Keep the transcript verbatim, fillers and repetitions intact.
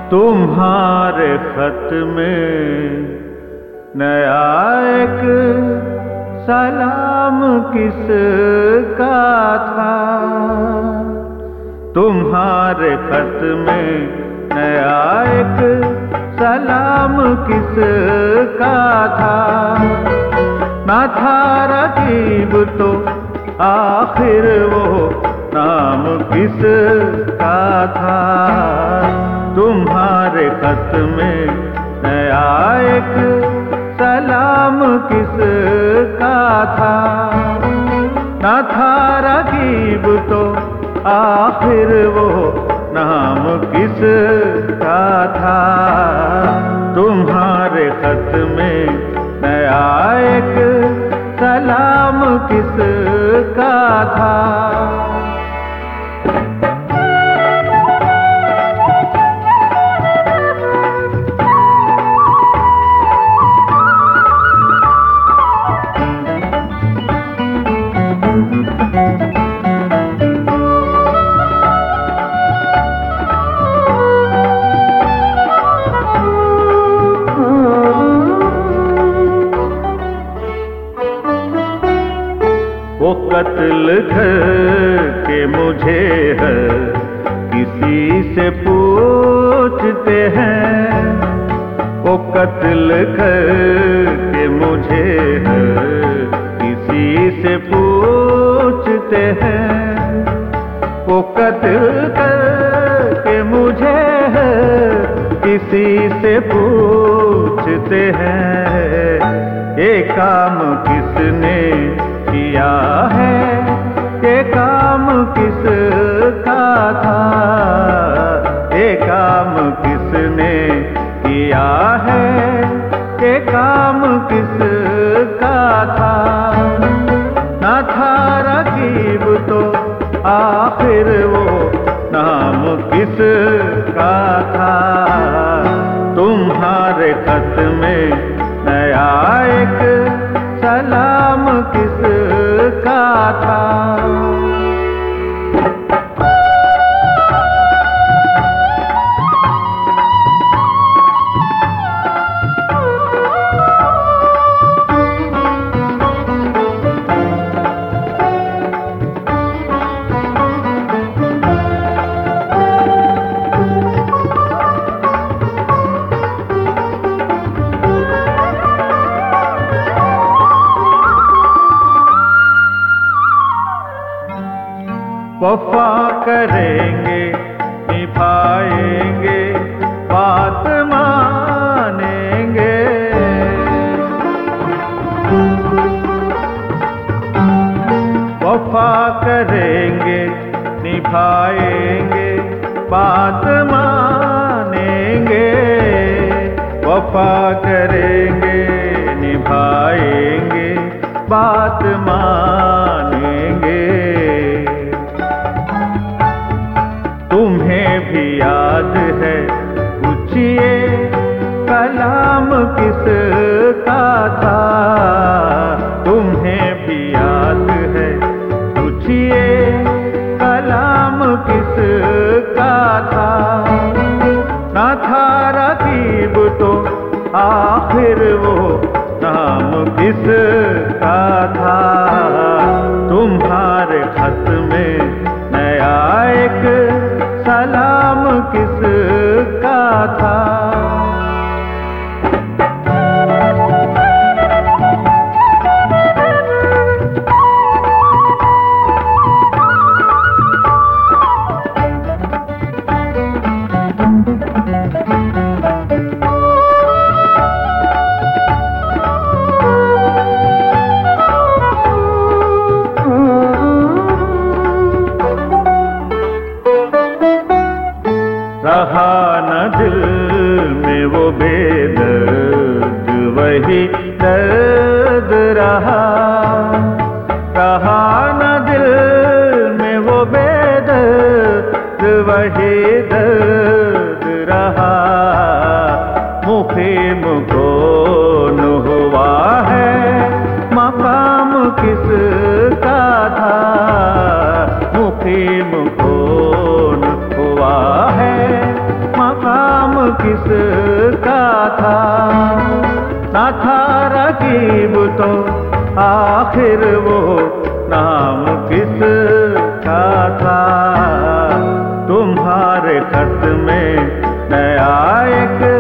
तुम्हारे खत में नया एक सलाम किसका था। तुम्हारे खत में नया एक सलाम किसका था। ना था रकीब तो आखिर वो नाम किसका था। तुम्हारे खत में नया एक सलाम किसका था। ना था रकीब तो आखिर वो नाम किसका था। तुम्हारे खत में नया एक सलाम किसका था। वो कत्ल करके मुझे है किसी से पूछते हैं। वो कत्ल करके मुझे है किसी से पूछते हैं। वो कत्ल करके मुझे है किसी से पूछते हैं। ये काम किसने किया है, ये काम किसका था। ये काम किसने किया है, ये काम किसका था। ना था रकीब तो आखिर वो नाम किसका था। तुम्हारे खत में नया एक सलाम किसका था। वफा करेंगे निभाएंगे बात मानेंगे। वफा करेंगे निभाएंगे बात मानेंगे। वफा करेंगे निभाएंगे बात मानेंगे। तुम्हें भी याद है पूछिए कलाम किसका था। तुम्हें भी याद है पूछिए कलाम किसका था। ना था रकीब तो आखिर वो नाम किसका था। तुम्हारे खत में नया एक सलाम किसका था। रहा न दिल में वो बेदर्द वही दर्द रहा। रहा न दिल में वो बेदर्द वही दर्द रहा। मुखिम कौन हुआ है मकाम किसका था। मुखिम कौन हुआ है मकाम किसका था, ना था रकीब तो आखिर वो नाम किसका था। तुम्हारे खत में नया एक